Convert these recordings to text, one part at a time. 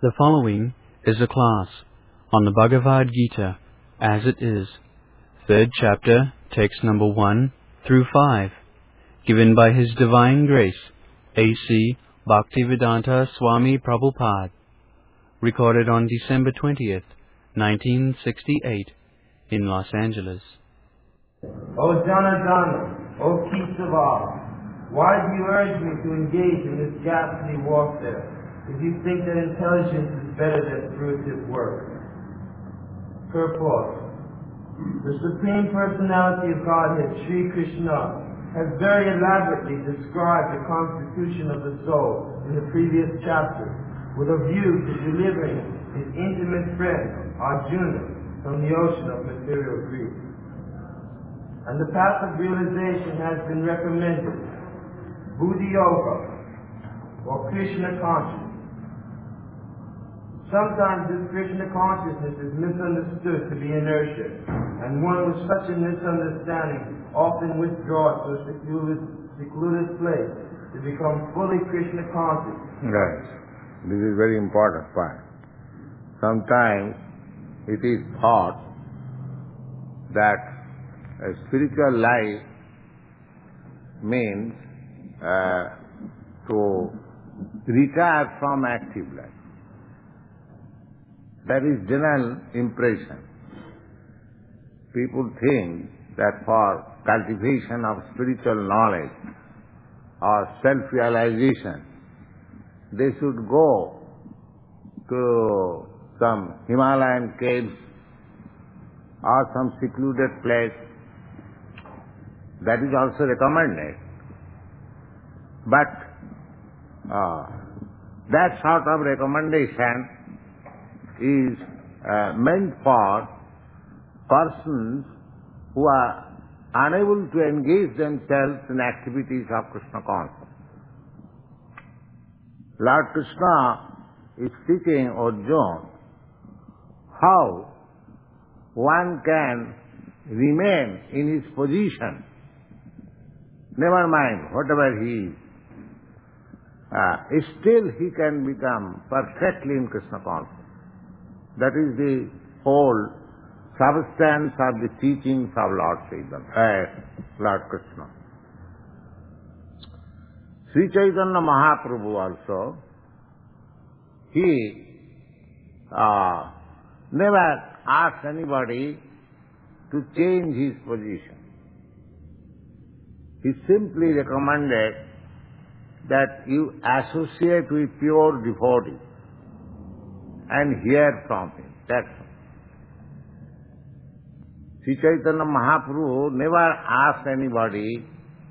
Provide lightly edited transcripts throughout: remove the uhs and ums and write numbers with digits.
The following is a class on the Bhagavad Gita as it is, third chapter, text number 1 through 5, given by His Divine Grace, A.C. Bhaktivedanta Swami Prabhupada, recorded on December 20th, 1968, in Los Angeles. O Janadana, O Kesava, why do you urge me to engage in this ghastly warfare? If you think that intelligence is better than fruitive work. Purport. The Supreme Personality of Godhead, Sri Krishna, has very elaborately described the constitution of the soul in the previous chapter, with a view to delivering his intimate friend, Arjuna, from the ocean of material grief. And the path of realization has been recommended, Buddha Yoga, or Krishna consciousness. Sometimes this Krishna consciousness is misunderstood to be inertia, and one with such a misunderstanding often withdraws to a secluded place to become fully Krishna conscious. Right. This is very important point. Sometimes it is thought that a spiritual life means to retire from active life. That is general impression. People think that for cultivation of spiritual knowledge or self-realization, they should go to some Himalayan caves or some secluded place. That is also recommended. But that sort of recommendation is meant for persons who are unable to engage themselves in activities of Krishna consciousness. Lord Krishna is teaching Arjuna how one can remain in his position, never mind whatever he is, still he can become perfectly in Krishna consciousness. That is the whole substance of the teachings of Lord Krishna. Sri Chaitanya Mahaprabhu also, he never asked anybody to change his position. He simply recommended that you associate with pure devotees and hear from him. That's all. Sri Chaitanya Mahaprabhu never asked anybody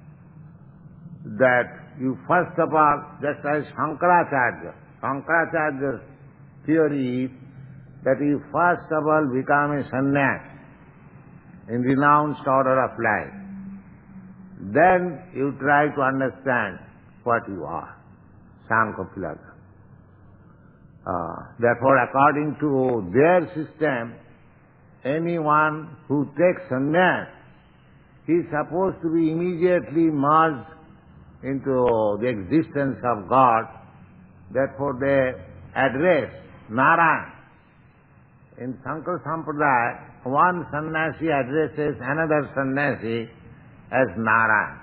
that you first of all, just as Shankaracharya's theory is that you first of all become a sannyas in renounced order of life. Then you try to understand what you are. Sankhya philosophy. Therefore, according to their system, anyone who takes sannyas is supposed to be immediately merged into the existence of God. Therefore, they address Narayan. In Sankara Sampradaya, one sannyasi addresses another sannyasi as Narayan.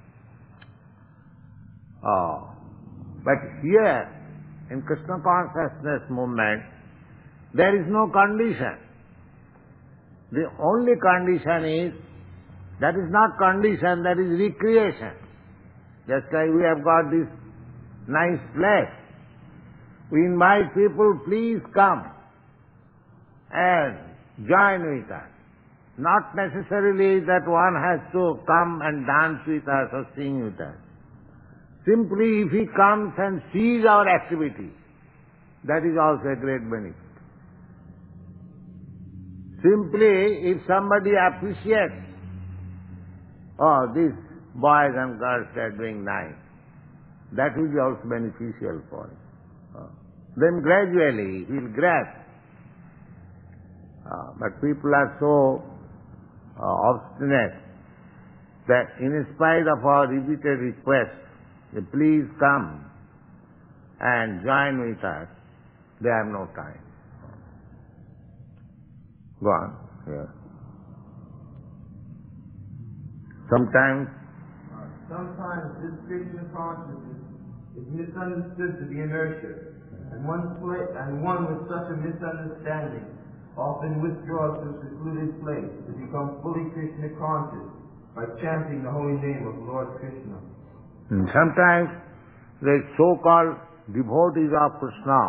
But here, in Krishna consciousness movement, there is no condition. The only condition is, that is not condition, that is recreation. Just like we have got this nice place. We invite people, please come and join with us. Not necessarily that one has to come and dance with us or sing with us. Simply if he comes and sees our activity, that is also a great benefit. Simply if somebody appreciates, oh, these boys and girls are doing nice, that will be also beneficial for him. Then gradually he will grasp. But people are so obstinate that in spite of our repeated requests, please come and join with us, They have no time. Go on. Yeah. Sometimes this Christian consciousness is misunderstood to be inertia, and one with such a misunderstanding often withdraws to a secluded place to become fully Krishna conscious by chanting the holy name of Lord Krishna. And sometimes the so-called devotees of Krishna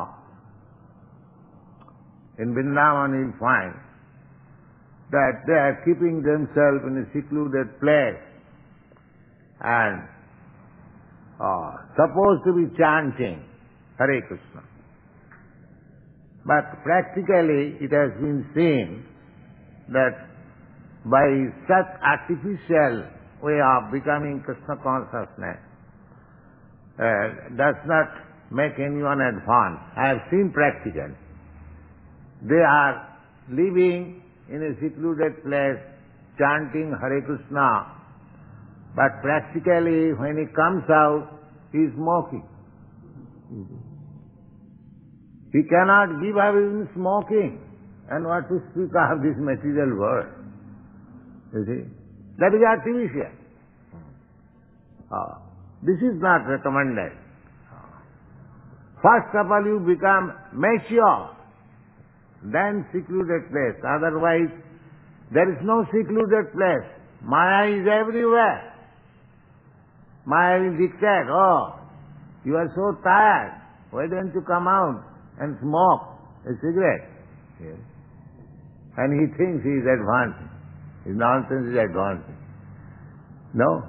in Vrindavan you'll find that they are keeping themselves in a secluded place and supposed to be chanting Hare Krishna. But practically it has been seen that by such artificial way of becoming Krishna consciousness does not make anyone advance. I have seen practically. They are living in a secluded place, chanting Hare Krishna, but practically when he comes out, he is smoking. He cannot give up even smoking, and what to speak of this material world. You see? That is artificial. This is not recommended. First of all, you become mature, then secluded place. Otherwise, there is no secluded place. Maya is everywhere. Maya will dictate, you are so tired, why don't you come out and smoke a cigarette? Yes. And he thinks he is advancing. His nonsense is advancing. No.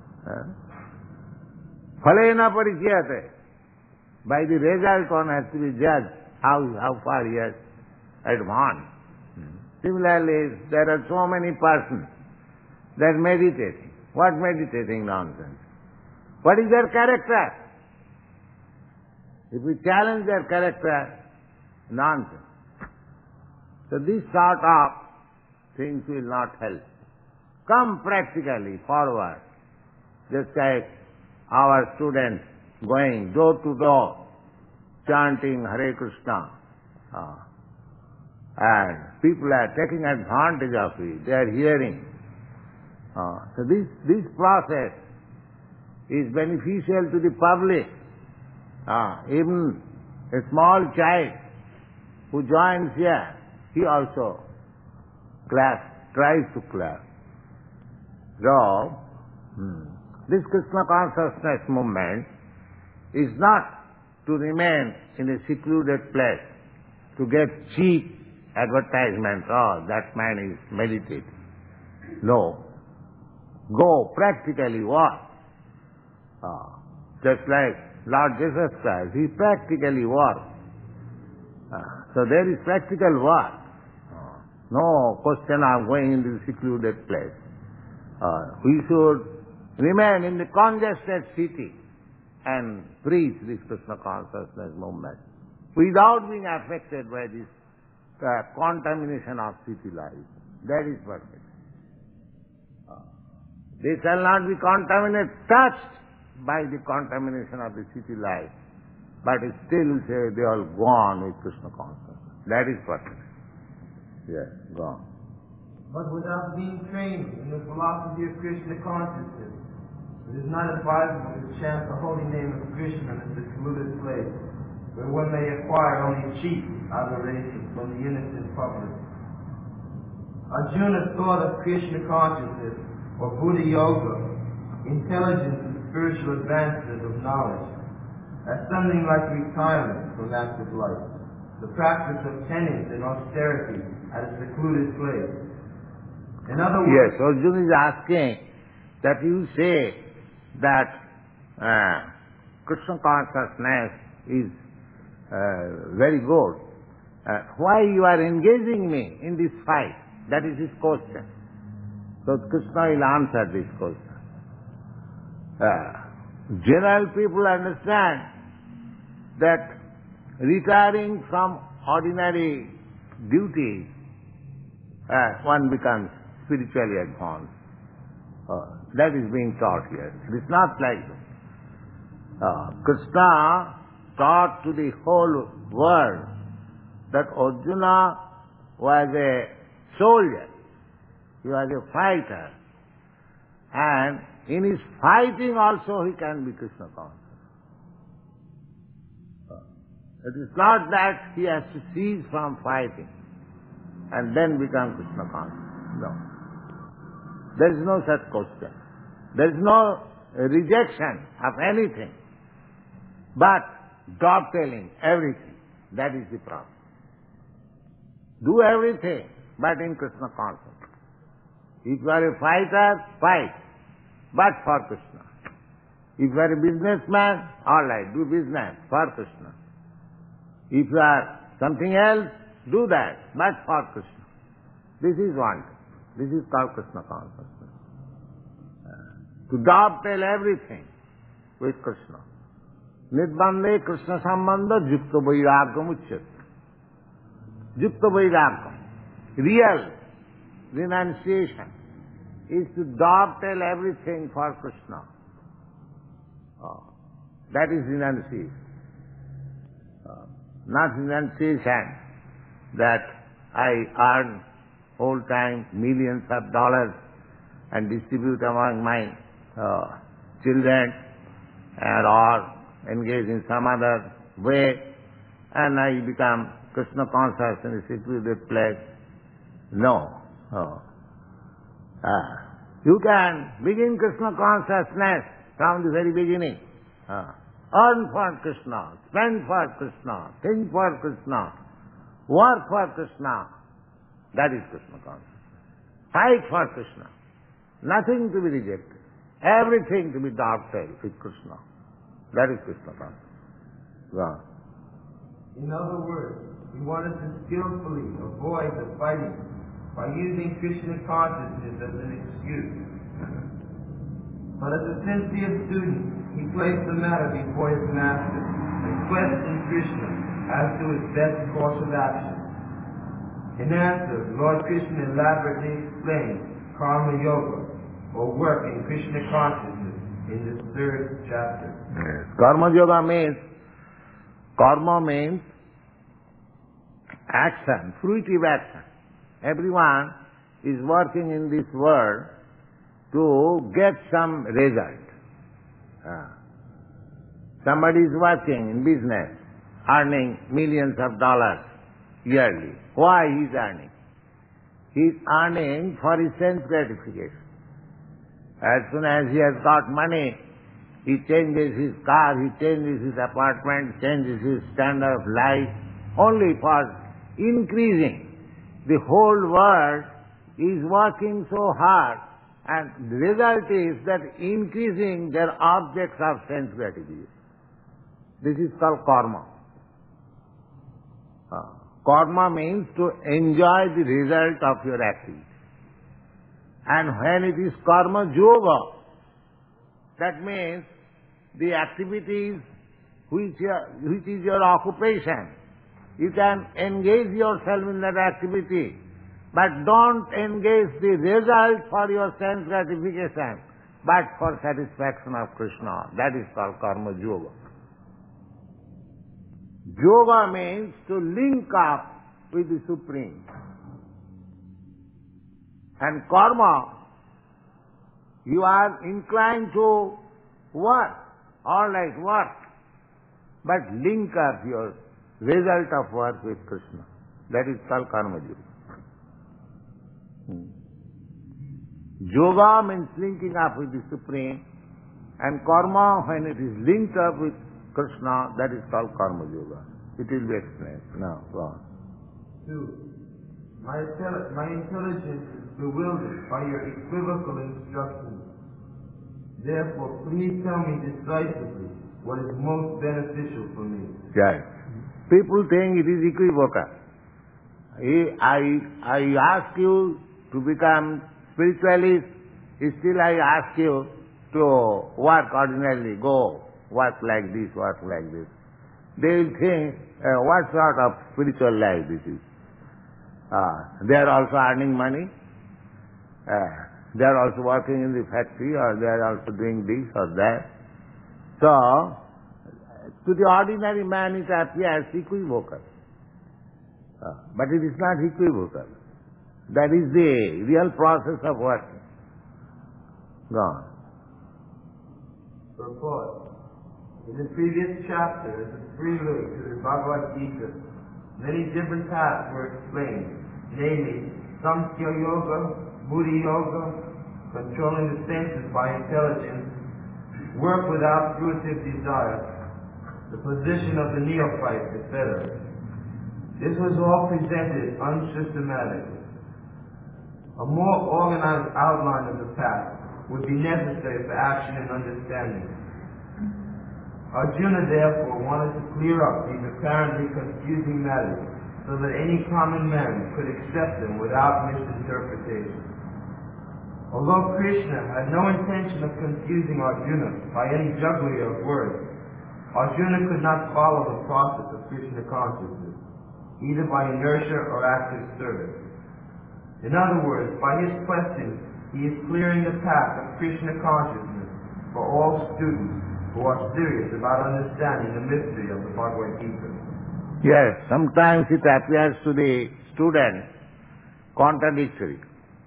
Phalena parichyate. By the result one has to be judged how far he has advanced. Similarly, there are so many persons that are meditating. What meditating nonsense? What is their character? If we challenge their character, nonsense. So this sort of things will not help. Come practically forward. Just like our students going door to door, chanting Hare Krishna. And people are taking advantage of it. They are hearing. So this process is beneficial to the public. Even a small child who joins here, he also tries to clap. So, this Krishna consciousness movement is not to remain in a secluded place to get cheap advertisements. That man is meditating. No. Go practically work. Just like Lord Jesus Christ, he practically worked. So there is practical work. No question of going into the secluded place. We should remain in the congested city and preach this Krishna consciousness movement without being affected by this contamination of city life. That is perfect. They shall not be contaminated, touched by the contamination of the city life, but still say they all go on with Krishna consciousness. That is perfect. Yes, go on. But without being trained in the philosophy of Krishna consciousness, it is not advisable to chant the holy name of Krishna in a secluded place, where one may acquire only cheap adoration from the innocent public. Arjuna's thought of Krishna consciousness, or Buddha Yoga, intelligence and spiritual advancement of knowledge, as something like retirement from active life, the practice of penance and austerity at a secluded place. In other words, yes, Arjuna is asking that you say that Krishna consciousness is very good. Why you are engaging me in this fight? That is his question. So Krishna will answer this question. General people understand that retiring from ordinary duties, one becomes spiritually advanced. That is being taught here. It is not like that. Krishna taught to the whole world that Arjuna was a soldier, he was a fighter, and in his fighting also he can be Krishna conscious. It is not that he has to cease from fighting and then become Krishna conscious. No. There is no such question. There is no rejection of anything, but dovetailing everything. That is the problem. Do everything, but in Krishna consciousness. If you are a fighter, fight, but for Krishna. If you are a businessman, all right, do business for Krishna. If you are something else, do that, but for Krishna. This is one. This is called Krishna consciousness. To dovetail everything with Krishna. Nidbande Krishna sambandha yukta vairagam uchyate. Yukta vairagam. Real renunciation is to dovetail everything for Krishna. That is renunciation. Not renunciation that I earn whole time millions of dollars and distribute among my children or engage in some other way and I become Krishna conscious in a secluded place. No. You can begin Krishna consciousness from the very beginning. Earn for Krishna, spend for Krishna, think for Krishna, work for Krishna. That is Krishna consciousness. Fight for Krishna. Nothing to be rejected. Everything to be dovetailed with Krishna. That is Krishna consciousness. Go on. In other words, we wanted to skillfully avoid the fighting by using Krishna consciousness as an excuse. But as a sincere student, he placed the matter before his master and questioned Krishna as to his best course of action. In answer, Lord Krishna elaborately explained Karma Yoga, or work in Krishna consciousness, in this 3rd chapter. Yes. Karma Yoga means action, fruitive action. Everyone is working in this world to get some result. Somebody is working in business, earning millions of dollars yearly. Why he is earning? He is earning for his sense gratification. As soon as he has got money, he changes his car, he changes his apartment, changes his standard of life, only for increasing. The whole world is working so hard, and the result is that increasing their objects of sense gratification. This is called karma. Karma means to enjoy the result of your activity. And when it is karma yoga, that means the activities which is your occupation. You can engage yourself in that activity, but don't engage the result for your sense gratification, but for satisfaction of Krishna. That is called karma yoga. Yoga means to link up with the Supreme. And karma, you are inclined to work, all right, work, but link up your result of work with Krishna. That is called karma yoga. Yoga means linking up with the Supreme, and karma, when it is linked up with Krishna, that is called karma yoga. It will be explained. Now, go on. 2. My intelligence is bewildered by your equivocal instructions. Therefore, please tell me decisively what is most beneficial for me. Yes. People think it is equivocal. I ask you to become spiritualist, still I ask you to work ordinarily, go work like this, work like this. They will think, what sort of spiritual life this is? They are also earning money. They are also working in the factory, or they are also doing this or that. So, to the ordinary man it appears equivocal. But it is not equivocal. That is the real process of working. Go on. Purport. In the previous chapter, as a prelude to the Bhagavad Gita, many different paths were explained, namely Samkhya Yoga, Buddhi Yoga, controlling the senses by intelligence, work without fruitive desire, the position of the neophyte, etc. This was all presented unsystematically. A more organized outline of the path would be necessary for action and understanding. Arjuna therefore wanted to clear up these apparently confusing matters so that any common man could accept them without misinterpretation. Although Krishna had no intention of confusing Arjuna by any jugglery of words, Arjuna could not follow the process of Krishna consciousness, either by inertia or active service. In other words, by his questions, he is clearing the path of Krishna consciousness for all students who are serious about understanding the mystery of the Bhagavad Gita. Yes, sometimes it appears to the student contradictory.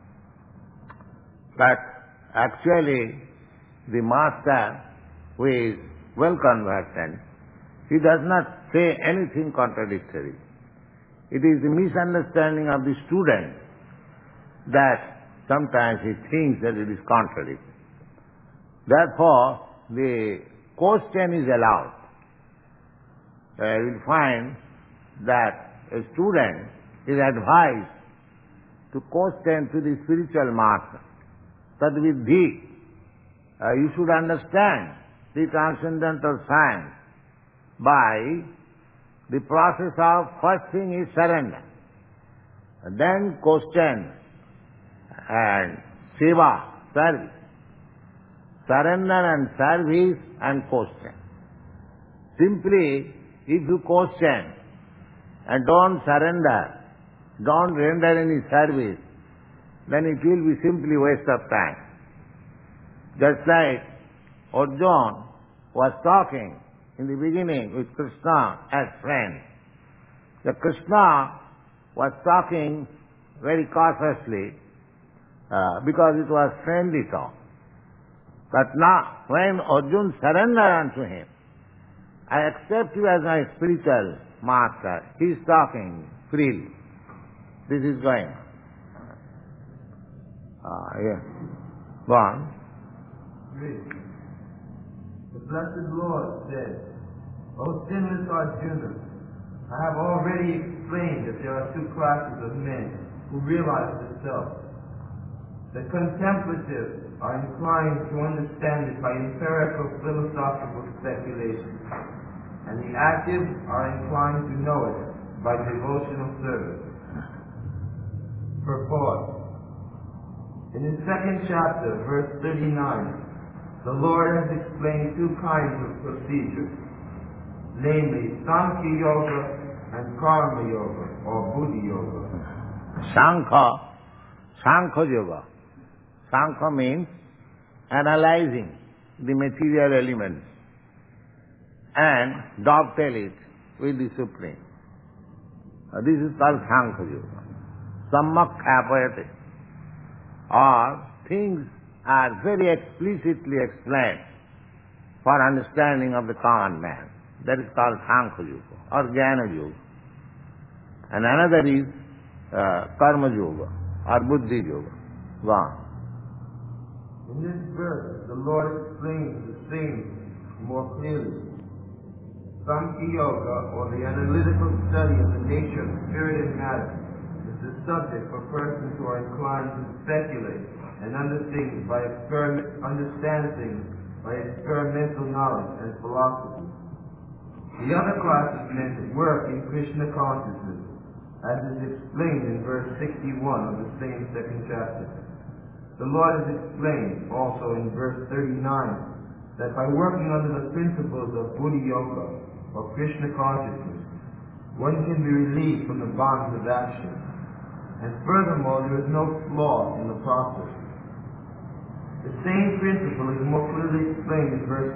But actually, the master, who is well conversant, he does not say anything contradictory. It is the misunderstanding of the student that sometimes he thinks that it is contradictory. Therefore, the question is allowed. You will find that a student is advised to question to the spiritual master that with thee you should understand the transcendental science by the process of first thing is surrender, and then question and seva, service. Surrender and service and question. Simply, if you question and don't surrender, don't render any service, then it will be simply waste of time. Just like Arjuna was talking in the beginning with Krishna as friend. The Krishna was talking very cautiously because it was friendly talk. But now, when Arjuna surrendered unto him, I accept you as my spiritual master, he is talking freely. This is going on. Yes. Go on. The Blessed Lord said, O sinless Arjuna, I have already explained that there are two classes of men who realize the self. The contemplative are inclined to understand it by empirical philosophical speculation, and the active are inclined to know it by devotional service. Purport. In the second chapter, verse 39, the Lord has explained two kinds of procedures, namely Sankhya Yoga and Karma Yoga, or Buddhi Yoga. Sankhya Yoga. Sankhya means analyzing the material elements and dovetail it with the Supreme. This is called Sankhya Yoga. Sammak apayate. Or things are very explicitly explained for understanding of the common man. That is called Sankhya Yoga or Jnana Yoga. And another is Karma Yoga or Buddhi Yoga. Go on. In this verse, the Lord explains the things more clearly. Sankhya Yoga, or the analytical study of the nature of spirit and matter, is the subject for persons who are inclined to speculate and understand things by experimental knowledge and philosophy. The other class of men work in Krishna consciousness, as is explained in verse 61 of the same second chapter. The Lord has explained also in verse 39 that by working under the principles of Buddhi Yoga or Krishna consciousness, one can be relieved from the bonds of action. And furthermore, there is no flaw in the process. The same principle is more clearly explained in verse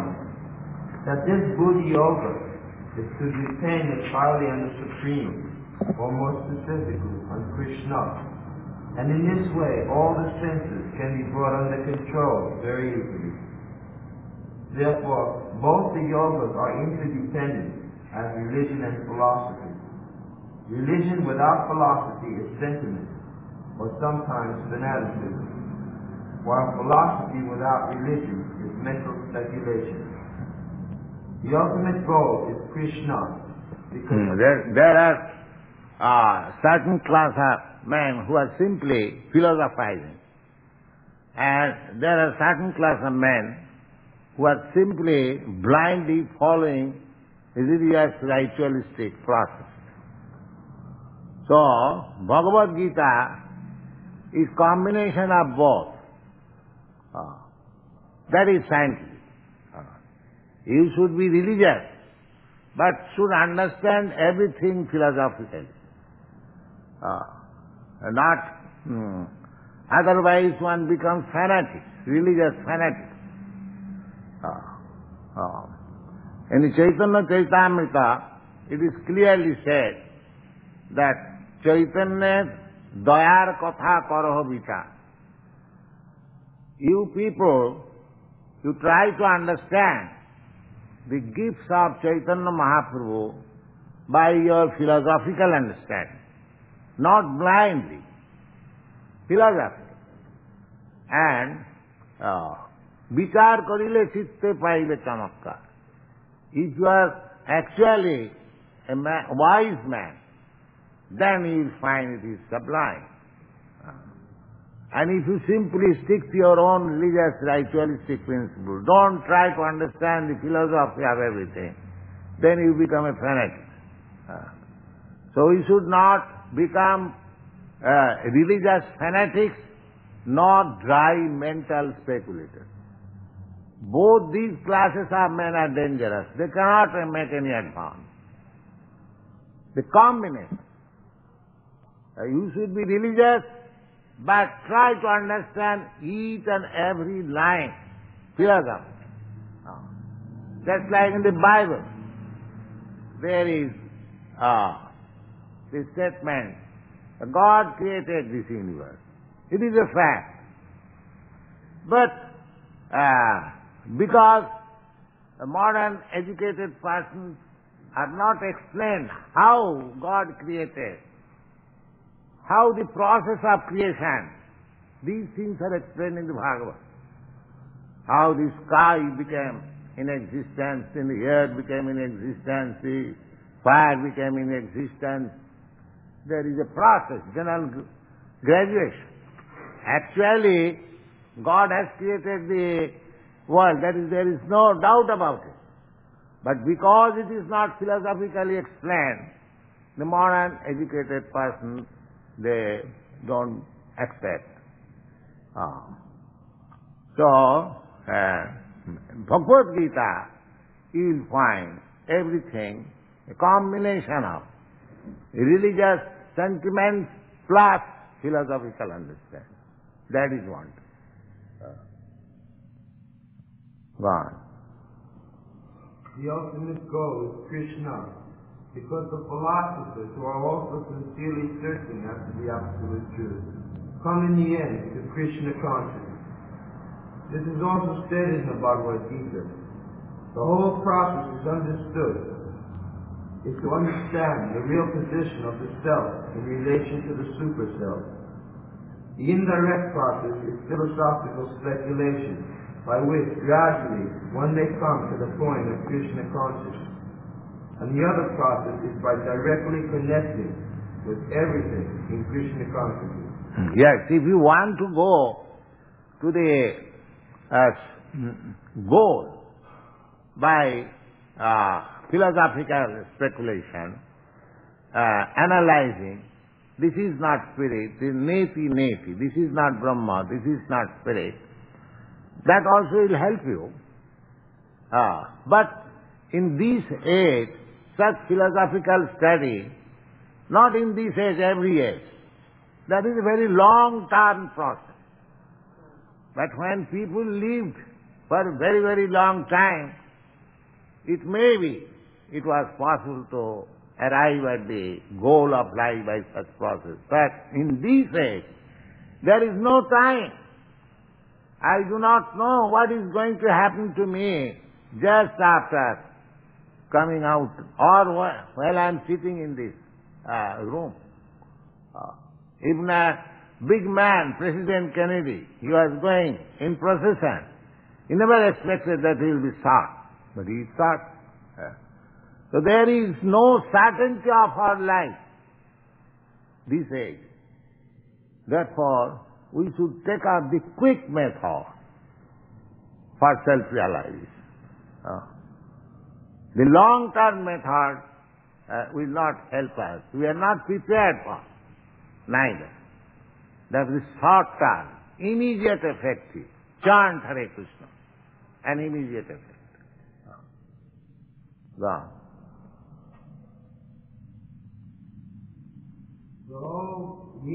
61, that this Buddhi Yoga is to depend entirely on the Supreme, or more specifically, on Krishna. And in this way, all the senses can be brought under control very easily. Therefore, both the yogas are interdependent as religion and philosophy. Religion without philosophy is sentiment, or sometimes fanaticism, while philosophy without religion is mental speculation. The ultimate goal is Krishna, because there are certain class of men who are simply philosophizing, and there are certain class of men who are simply blindly following religious ritualistic process. So, Bhagavad Gita is combination of both. That is scientific. You should be religious, but should understand everything philosophically. Otherwise one becomes fanatic, religious fanatic. In the Chaitanya Chaitamrita, it is clearly said that Chaitanya dayar katha karaho vichar. You people, you try to understand the gifts of Chaitanya Mahaprabhu by your philosophical understanding, not blindly, philosophy. And vichar karile chitte paile chamatkar. If you are actually a wise man, then you will find it is sublime. And if you simply stick to your own religious ritualistic principle, don't try to understand the philosophy of everything, then you become a fanatic. So we should not become religious fanatics nor dry mental speculators. Both these classes of men are dangerous. They cannot make any advance. The combination. You should be religious, but try to understand each and every line, philosophy. Just like in the Bible, there is the statement, God created this universe. It is a fact. But because a modern educated persons have not explained how God created, how the process of creation, these things are explained in the Bhagavad. How the sky became in existence, and the earth became in existence, the fire became in existence. There is a process, general graduation. Actually, God has created the world, there is no doubt about it. But because it is not philosophically explained, the modern educated person, they don't accept. So, Bhagavad Gita, you will find everything a combination of religious sentiments plus philosophical understanding. That is one. Go on. The ultimate goal is Krishna, because the philosophers who are also sincerely searching after the absolute truth come in the end to Krishna consciousness. This is also stated in the Bhagavad Gita. The whole process is understood, is to understand the real position of the self in relation to the super-self. The indirect process is philosophical speculation, by which gradually one may come to the point of Krishna consciousness. And the other process is by directly connecting with everything in Krishna consciousness. Yes, if you want to go to the goal by philosophical speculation, analyzing, this is not spirit, this is neti, this is not Brahma, this is not spirit, that also will help you. But in this age, such philosophical study, not in this age, every age, that is a very long-term process. But when people lived for a very, very long time, it may be it was possible to arrive at the goal of life by such process. But in this age, there is no time. I do not know what is going to happen to me just after coming out or while I am sitting in this room. Even a big man, President Kennedy, he was going in procession. He never expected that he will be shot, but he is shot. So there is no certainty of our life, this age. Therefore, we should take up the quick method for self-realization. The long-term method will not help us. We are not prepared for neither. That is short-term, immediate effective. Chant Hare Krishna, an immediate effect. Gone. So the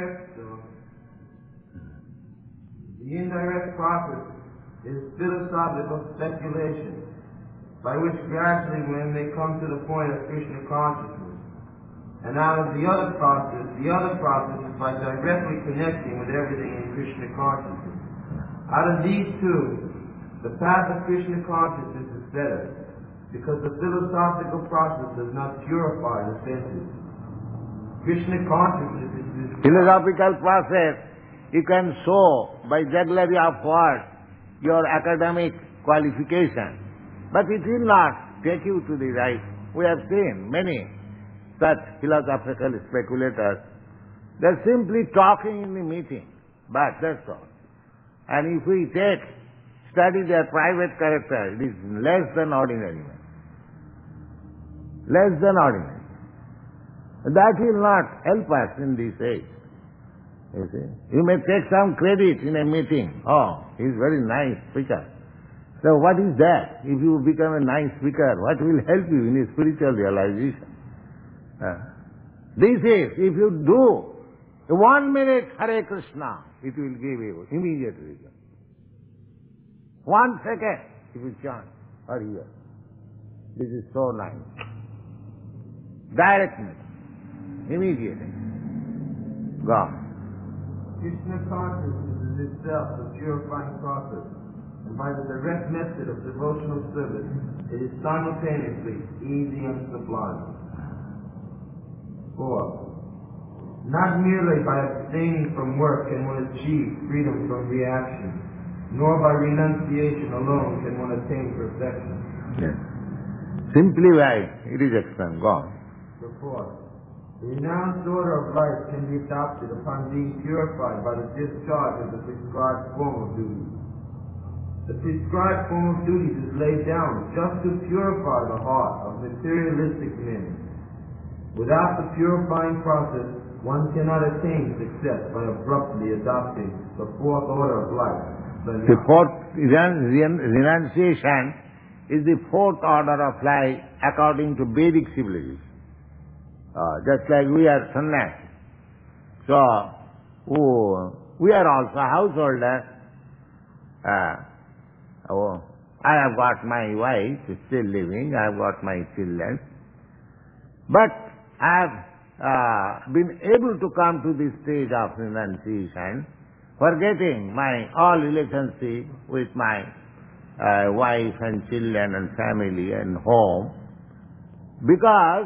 indirect process is philosophical speculation, by which gradually when they come to the point of Krishna consciousness. And out of the other process is by directly connecting with everything in Krishna consciousness. Out of these two, the path of Krishna consciousness is better, because the philosophical process does not purify the senses. Krishna consciousness is this philosophical process. You can show by jugglery of words your academic qualification, but it will not take you to the right. We have seen many such philosophical speculators. They are simply talking in the meeting, but that's all. And if we study their private character, it is less than ordinary man. Less than ordinary. That will not help us in this age. You see, you may take some credit in a meeting. Oh, he's very nice speaker. So what is that? If you become a nice speaker, what will help you in your spiritual realization? This is, if you do 1 minute Hare Krishna, it will give you immediate result. 1 second, if you chant or hear. This is so nice. Direct method. Immediately. Gone. Krishna consciousness is itself a purifying process, and by the direct method of devotional service, it is simultaneously easy and sublime. 4. Not merely by abstaining from work can one achieve freedom from reaction, nor by renunciation alone can one attain perfection. Yes. Simply by, it is explained, gone. Report. The renounced order of life can be adopted upon being purified by the discharge of the prescribed form of duty. The prescribed form of duties is laid down just to purify the heart of materialistic men. Without the purifying process, one cannot attain success by abruptly adopting the fourth order of life. The fourth renunciation is the fourth order of life according to Vedic civilization. Just like we are sannyasi. So, we are also householders. I have got my wife still living, I have got my children. But I have been able to come to this stage of renunciation, forgetting my all relationship with my wife and children and family and home, because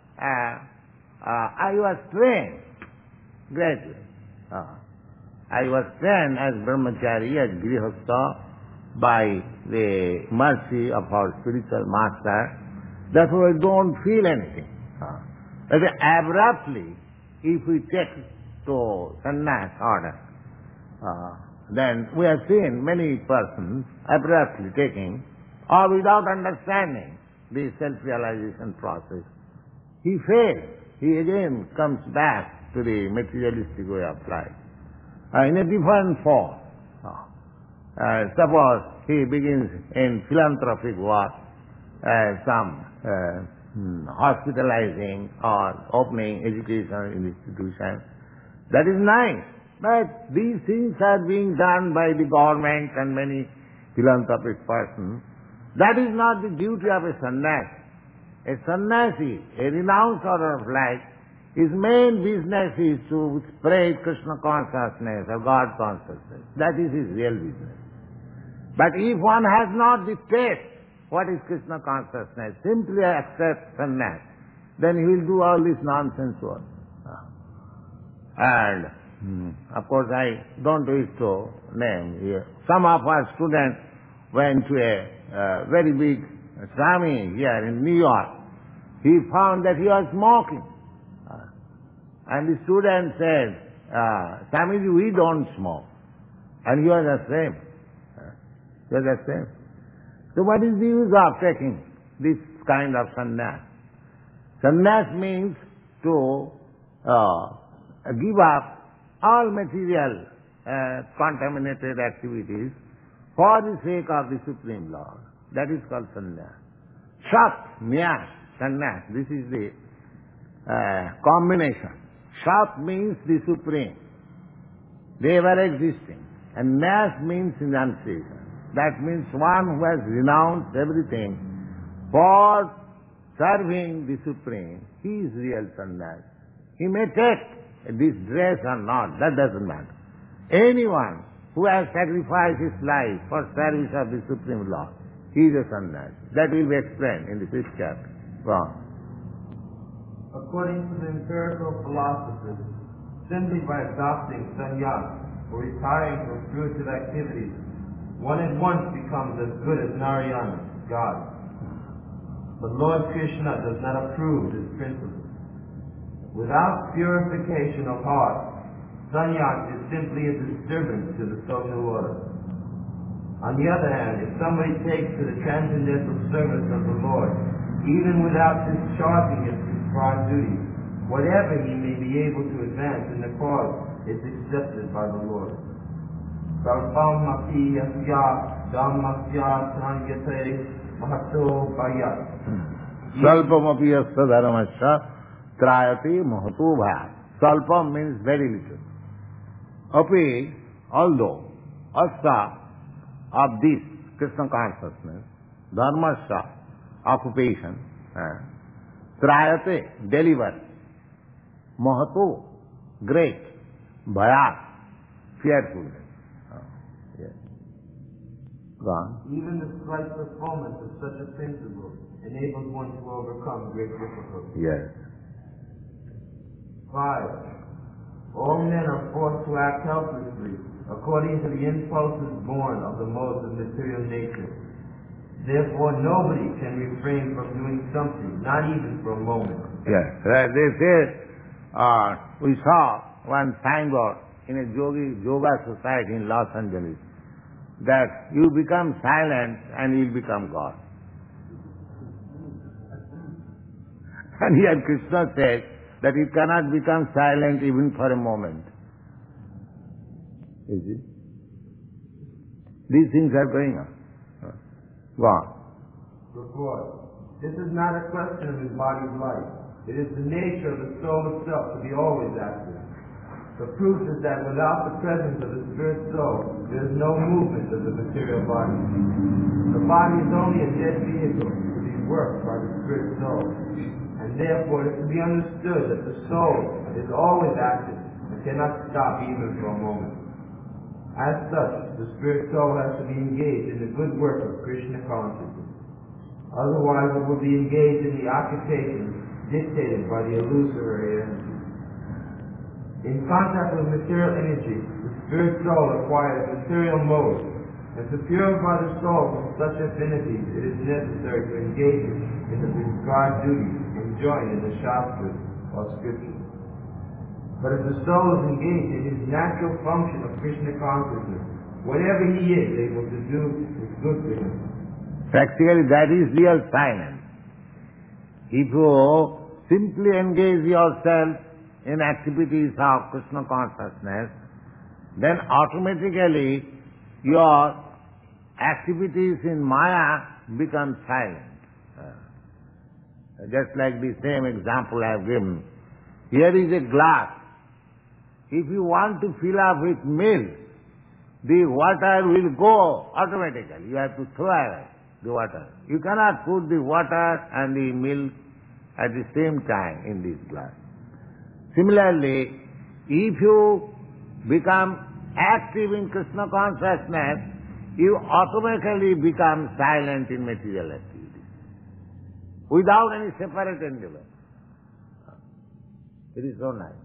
I was trained gradually. I was trained as brahmachari, as grihastha, by the mercy of our spiritual master. Therefore I don't feel anything. But abruptly, if we take to sannyas order, then we have seen many persons abruptly taking, or without understanding the self-realization process, he fails. He again comes back to the materialistic way of life in a different form. Suppose he begins in philanthropic work, some hospitalizing or opening educational institutions. That is nice, but these things are being done by the government and many philanthropic persons. That is not the duty of a sannyasi. A sannyasi, a renounced order of life, his main business is to spread Krishna consciousness or God consciousness. That is his real business. But if one has not the taste, what is Krishna consciousness, simply accepts sannyas, then he will do all this nonsense work. And of course I don't wish to name here. Some of our students went to a very big Swami here in New York. He found that he was smoking. And the student said, Swamiji, we don't smoke. And he was the same. He was the same. So what is the use of taking this kind of sannyas? Sannyas means to give up all material contaminated activities for the sake of the Supreme Lord. That is called sannyas. Sat, nyas, sannyas. This is the combination. Sat means the Supreme. They were existing. And nyas means renunciation. That means one who has renounced everything for serving the Supreme. He is real sannyas. He may take this dress or not, that doesn't matter. Anyone who has sacrificed his life for service of the Supreme Lord, he is a sannyas. That will be explained in the 5th chapter. Go on. According to the empirical philosophers, simply by adopting sannyas or retiring from fruitive activities, one at once becomes as good as Narayana, God. But Lord Krishna does not approve this principle. Without purification of heart, sannyas is simply a disturbance to the social order. On the other hand, if somebody takes to the transcendental service of the Lord, even without discharging his prescribed duties, whatever he may be able to advance in the cause is accepted by the Lord. Salpam yasya dhammasya sanyate mahato bhayat. Salpam yasya dharmasya trayate mahato bhayat. Salpam means very little. Api, although, asya of this Krishna consciousness, dharmasya, occupation, trayate, deliver, mahato, great, bhayat, fearfulness. Yes. Go on. Even the slight performance of such a principle enables one to overcome great difficulties. Yes. 5. All men are forced to act helplessly according to the impulses born of the modes of material nature. Therefore, nobody can refrain from doing something, not even for a moment. Yes. Right. They say, we saw one signboard in a yoga society in Los Angeles, that you become silent and you'll become God. And here Krishna says that you cannot become silent even for a moment. Is it? These things are going on. Go on. Report. This is not a question of his body's life. It is the nature of the soul itself to be always active. The proof is that without the presence of the spirit soul, there is no movement of the material body. The body is only a dead vehicle to be worked by the spirit soul. And therefore it is to be understood that the soul is always active and cannot stop even for a moment. As such, the spirit soul has to be engaged in the good work of Krishna consciousness. Otherwise it will be engaged in the occupations dictated by the illusory energy. In contact with material energy, the spirit soul acquires material modes, and to purify the soul from such affinities, it is necessary to engage it in the prescribed duties enjoined in the Shastras or Scriptures. But if the soul is engaged in his natural function of Krishna consciousness, whatever he is able to do is good for him. Practically that is real silence. If you simply engage yourself in activities of Krishna consciousness, then automatically your activities in Maya become silent. Just like the same example I have given. Here is a glass. If you want to fill up with milk, the water will go automatically. You have to throw away. the water. You cannot put the water and the milk at the same time in this glass. Similarly, if you become active in Krishna consciousness, you automatically become silent in material activities, without any separate endeavor. It is so nice.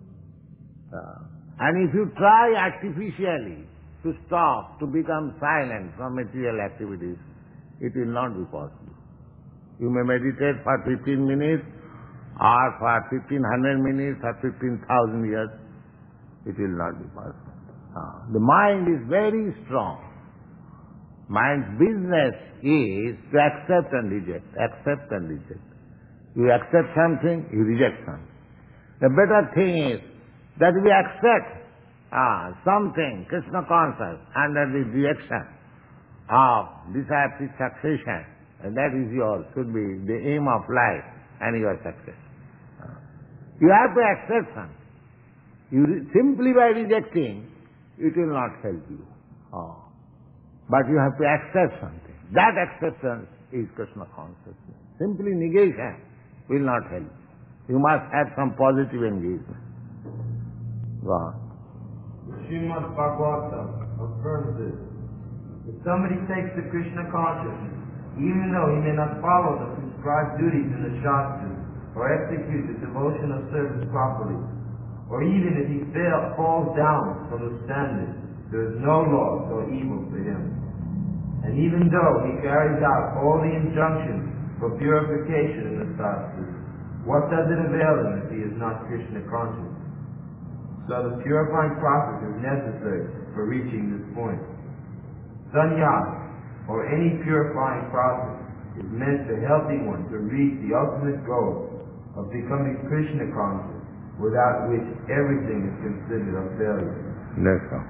And if you try artificially to stop, to become silent from material activities, it will not be possible. You may meditate for 15 minutes, or for 1500 minutes, or 15,000 years. It will not be possible. The mind is very strong. Mind's business is to accept and reject, accept and reject. You accept something, you reject something. The better thing is that we accept something, Krishna conscious, under the direction of disciplic succession, and that is yours, should be the aim of life and your success. You have to accept something. Simply by rejecting, it will not help you. But you have to accept something. That acceptance is Krishna consciousness. Simply negation will not help. You must have some positive engagement. Go on. Srimad Bhagavatam affirms this. If somebody takes the Krishna consciousness, even though he may not follow the prescribed duties in the Shastras, or execute the devotional service properly, or even if he falls down from the standard, there is no loss or evil for him. And even though he carries out all the injunctions for purification in the Shastras, what does it avail him if he is not Krishna conscious? So the purifying process is necessary for reaching this point. Sannyasa, or any purifying process, is meant to helping one to reach the ultimate goal of becoming Krishna conscious, without which everything is considered a failure. That's all.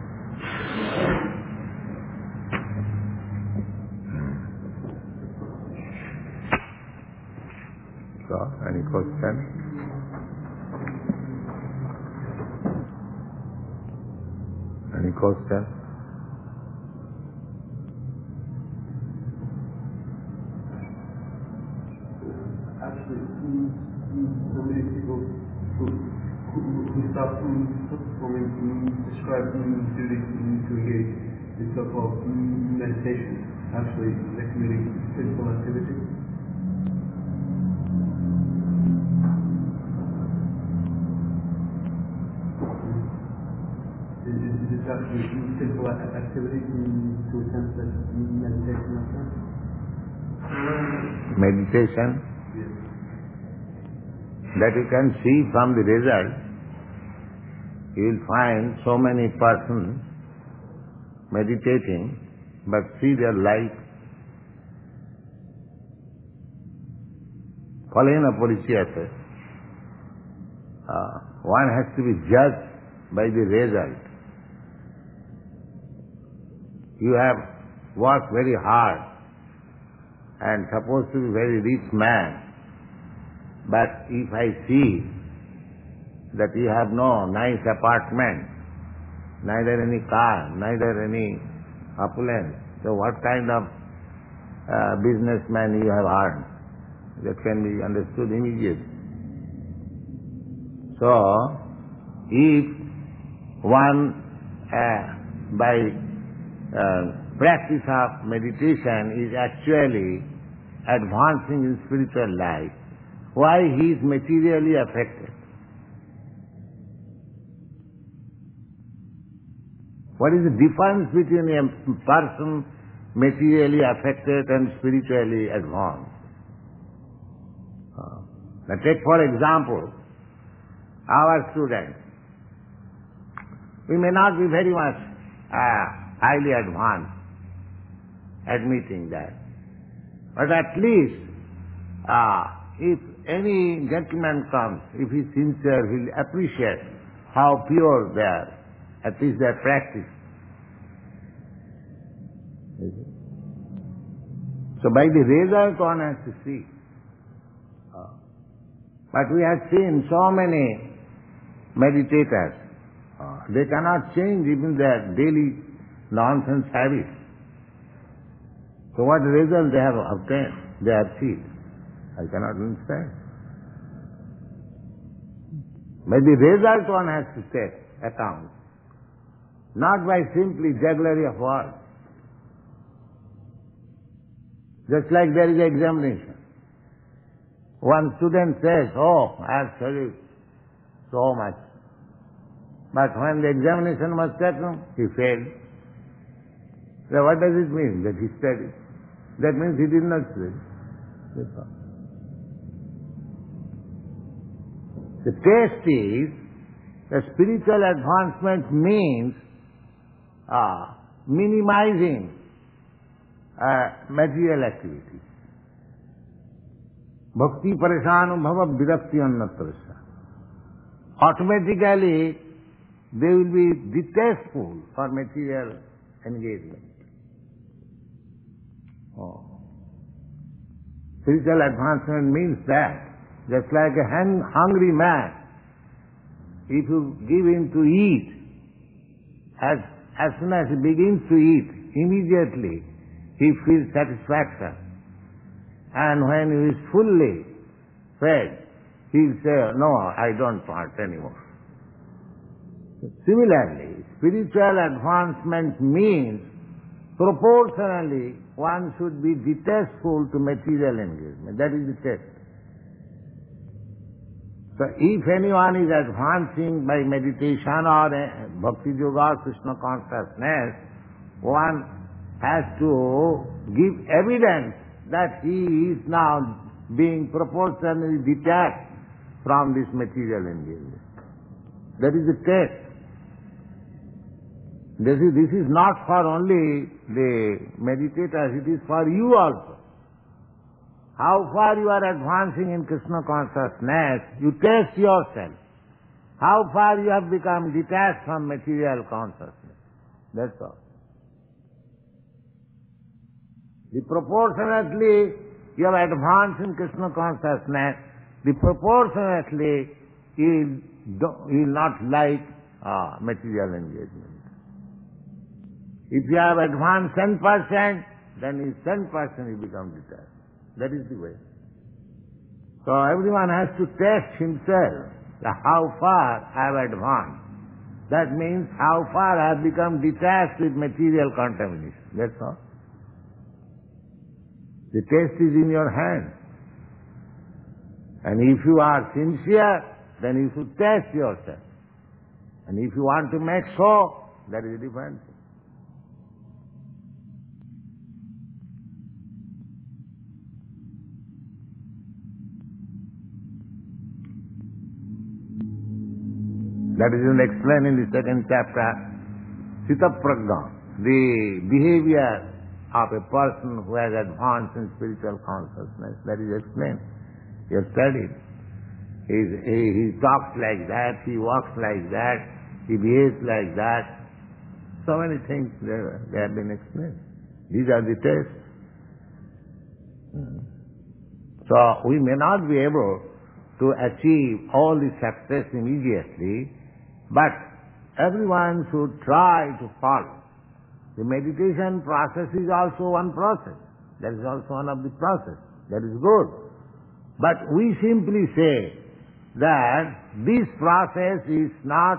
So, any question? Any question? Actually, so many people who start performing prescribed duties to engage in so-called meditation, actually they're committing sinful activity. Is it actually sinful activity to attempt that meditation like that? Meditation? Yes. That you can see from the result. You will find so many persons meditating, but see their life falena porichiyate. One has to be judged by the result. You have worked very hard and supposed to be very rich man, but if I see that you have no nice apartment, neither any car, neither any opulence, so what kind of businessman you have earned? That can be understood immediately. So, if one by practice of meditation is actually advancing in spiritual life, why he is materially affected? What is the difference between a person materially affected and spiritually advanced? Now take for example, our students. We may not be very much highly advanced, admitting that. But at least, if any gentleman comes, if he's sincere, he'll appreciate how pure they are, at least their practice. So by the result one has to see. But we have seen so many meditators, they cannot change even their daily nonsense habits. So what result they have obtained, they have achieved? I cannot understand. But the result one has to take account, not by simply jugglery of words. Just like there is an examination. One student says, oh, I have studied so much. But when the examination was taken, he failed. So what does it mean that he studied? That means he did not study. That's all. The test is, the spiritual advancement means minimizing material activities. Bhakti pareshan bhava virakti annatrasya. Automatically, they will be distasteful for material engagement. Spiritual advancement means that. Just like a hungry man, if you give him to eat, as soon as he begins to eat, immediately he feels satisfaction. And when he is fully fed, he will say, no, I don't want anymore. Similarly, spiritual advancement means proportionally one should be distasteful to material engagement. That is the test. So if anyone is advancing by meditation or bhakti yoga or Krishna consciousness, one has to give evidence that he is now being proportionally detached from this material engagement. That is the test. This is not for only the meditators, it is for you also. How far you are advancing in Krishna consciousness, you test yourself. How far you have become detached from material consciousness. That's all. The proportionately you have advanced in Krishna consciousness, the proportionately you will not like material engagement. If you have advanced 10%, then in 10% you become detached. That is the way. So everyone has to test himself how far I have advanced. That means how far I have become detached with material contamination. That's all. The test is in your hand. And if you are sincere, then you should test yourself. And if you want to make so, that is a different thing. That is explained in the second chapter, Sitapragna, the behavior of a person who has advanced in spiritual consciousness. That is explained. You have studied. He talks like that, he walks like that, he behaves like that. So many things they have been explained. These are the tests. So we may not be able to achieve all the success immediately, but everyone should try to follow. The meditation process is also one process. That is also one of the process. That is good. But we simply say that this process is not,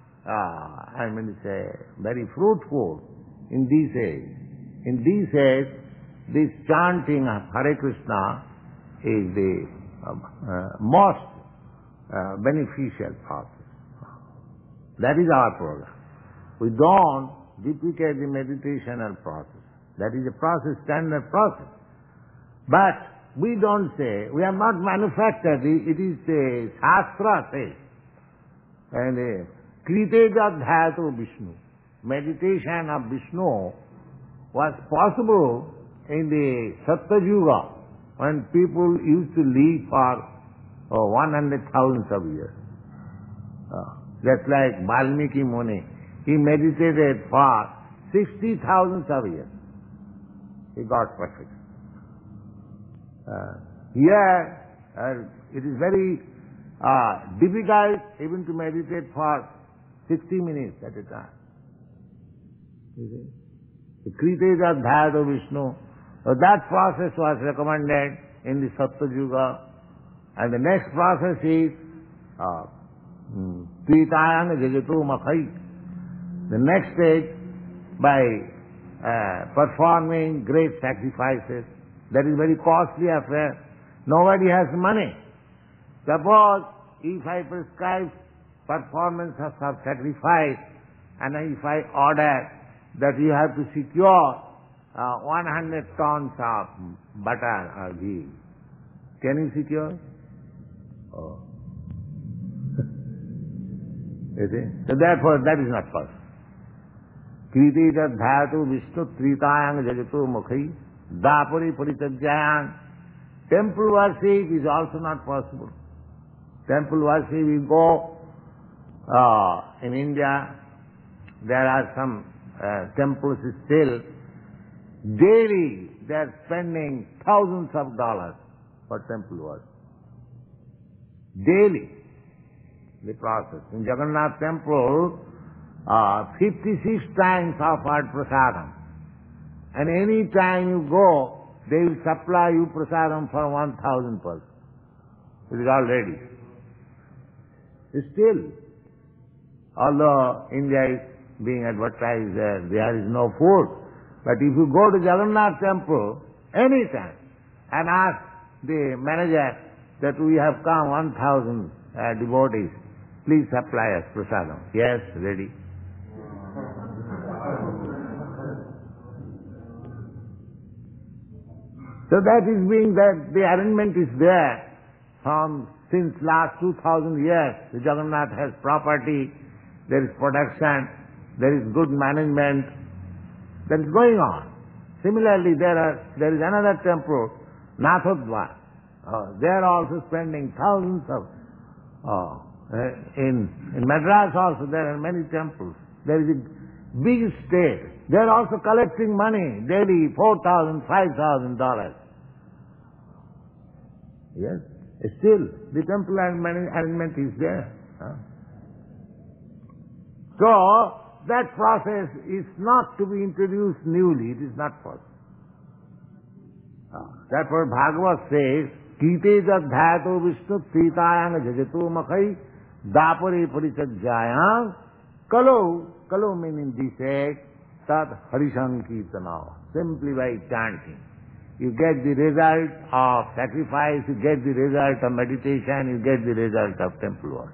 very fruitful in this age. In this age, this chanting of Hare Krishna is the most beneficial process. That is our program. We don't duplicate the meditational process. That is a process, standard process. But we don't say, we have not manufactured it, it is a Shastra says. And Kriteja Dhyato Vishnu. Meditation of Vishnu was possible in the Satya Yuga when people used to live for 100,000 of years. Just like Valmiki Muni, he meditated for 60,000 of years. He got perfect. Here, it is very difficult even to meditate for 60 minutes at a time. The Kriteja Dhyato Vishnu, So that process was recommended in the Sattva Yuga. And the next process is Tritayang Jajatu Makhai. The next stage, by performing great sacrifices. That is very costly affair. Nobody has money. Suppose if I prescribe performance of sacrifice and if I order that you have to secure 100 tons of butter or ghee, can you secure? Oh. You see? So therefore that is not possible. Kriti dhatu Vishnu Tritayang Jajatu Mukhi Dapuri Paritajayang. Temple worship is also not possible. Temple worship, we go in India, there are some temples still, daily they are spending thousands of dollars for temple worship. Daily, the process. In Jagannath temple, 56 times offered prasadam. And any time you go, they will supply you prasadam for 1,000 persons. It is all ready. Still, although India is being advertised there is no food. But if you go to Jagannath temple anytime and ask the manager that we have come 1,000 devotees, please supply us prasadam. Yes, ready. So that is being that the arrangement is there since last 2,000 years. The Jagannath has property, there is production, there is good management, that is going on. Similarly, there is another temple, Nathodva. They are also spending thousands of, in Madras also there are many temples. There is a big state. They are also collecting money daily, $4,000, $5,000. Yes, still the temple arrangement is there. So that process is not to be introduced newly. It is not possible. Therefore Bhagavad says, Kite Jadhyato Vishnu Tritayang Jajatu Makhai Dapare Parichajayang Kalo meaning this age, Tat Harisankirtana. Simply by chanting. You get the result of sacrifice, you get the result of meditation, you get the result of temple work.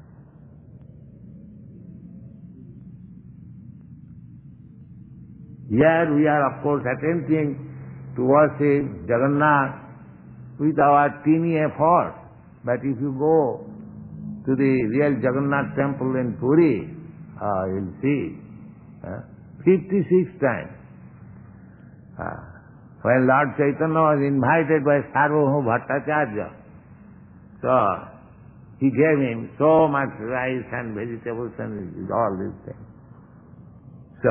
Here we are of course attempting to worship Jagannath with our teeny effort. But if you go to the real Jagannath temple in Puri, you'll see 56 times. When Lord Chaitanya was invited by Sarvabhauma Bhattacharya, so he gave him so much rice and vegetables and all these things. So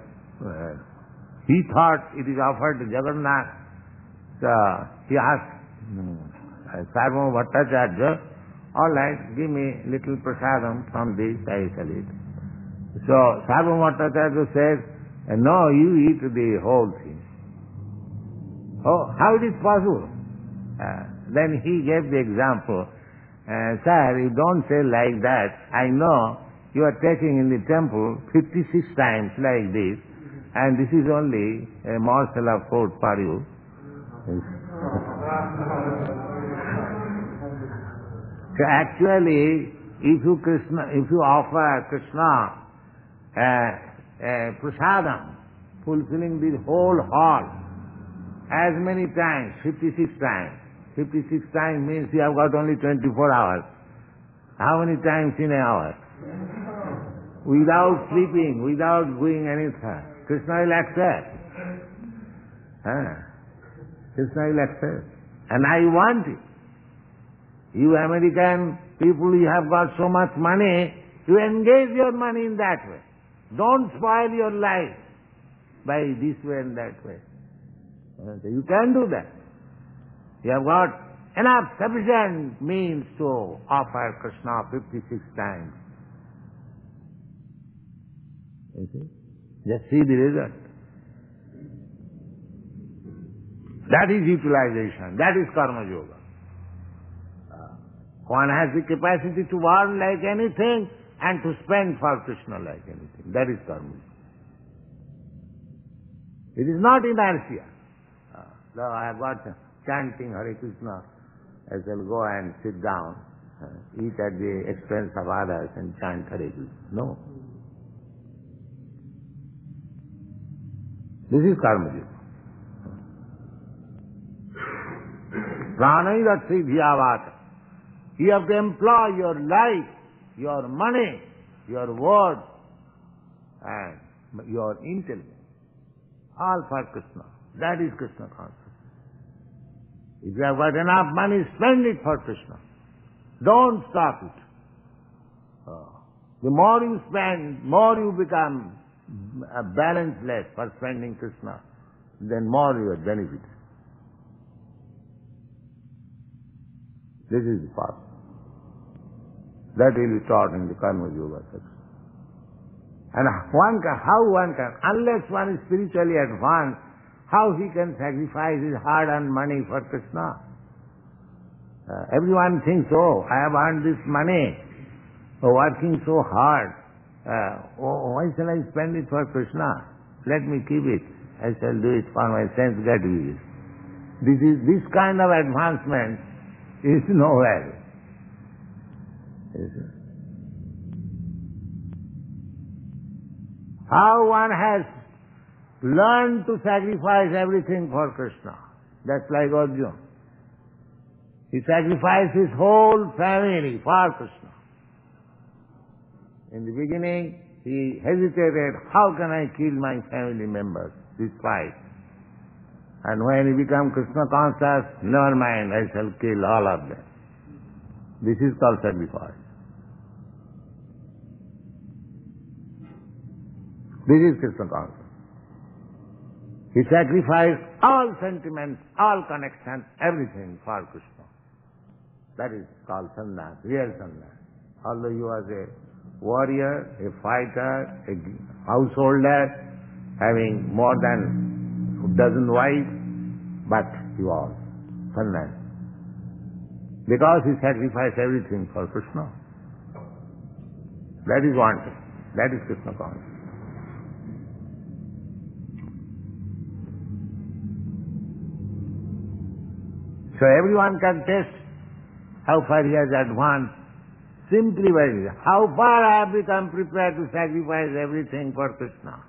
he thought it is offered to Jagannath. So he asked Sarvabhauma Bhattacharya, all right, give me little prasadam from this, I shall eat. So Sarvabhauma Bhattacharya says, no, you eat the whole thing. Oh, how it is possible? Then he gave the example. Sir, you don't say like that. I know you are taking in the temple 56 times like this, and this is only a morsel of food for you. So actually, if you offer Krishna prasadam, fulfilling the whole hall, as many times, 56 times. 56 times means you have got only 24 hours. How many times in an hour? Without sleeping, without doing anything. Krishna will accept. Krishna will accept. And I want it. You American people, you have got so much money, you engage your money in that way. Don't spoil your life by this way and that way. You can do that. You have got enough sufficient means to offer Krishna 56 times. You see? Just see the result. That is utilization. That is karma yoga. One has the capacity to earn like anything and to spend for Krishna like anything. That is karma. It is not inertia. Now I have got chanting Hare Krishna, I shall go and sit down, eat at the expense of others and chant Hare Krishna. No. This is karma yoga. Pranayatri dhyavata. You have to employ your life, your money, your word, and your intellect, all for Krishna. That is Krishna consciousness. If you have got enough money, spend it for Krishna. Don't stop it. The more you spend, more you become balanceless for spending Krishna, then more you are benefited. This is the path. That will be taught in the Karma Yoga section. And how one can, unless one is spiritually advanced, how he can sacrifice his hard-earned money for Krishna? Everyone thinks, oh, I have earned this money, working so hard. Why shall I spend it for Krishna? Let me keep it. I shall do it for my sense gratification. This kind of advancement is nowhere. How one has learned to sacrifice everything for Krishna. That's like Arjuna. He sacrificed his whole family for Krishna. In the beginning, he hesitated, how can I kill my family members, despite? And when he became Krishna conscious, never mind, I shall kill all of them. This is called sacrifice. This is Krishna conscious. He sacrificed all sentiments, all connections, everything for Krishna. That is called sannyas, real sannyas. Although he was a warrior, a fighter, a householder, having more than a dozen wives, but he was sannyas. Because he sacrificed everything for Krishna. That is wanted. That is Krishna consciousness. So everyone can test how far he has advanced simply by this. How far I have become prepared to sacrifice everything for Krishna.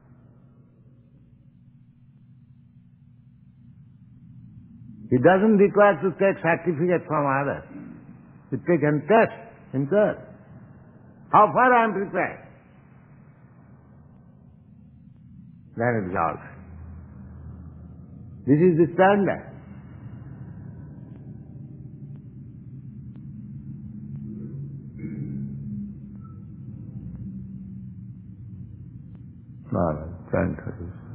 He doesn't require to take certificate from others. He can test himself. How far I am prepared. Then it is all right. This is the standard. No, thank you.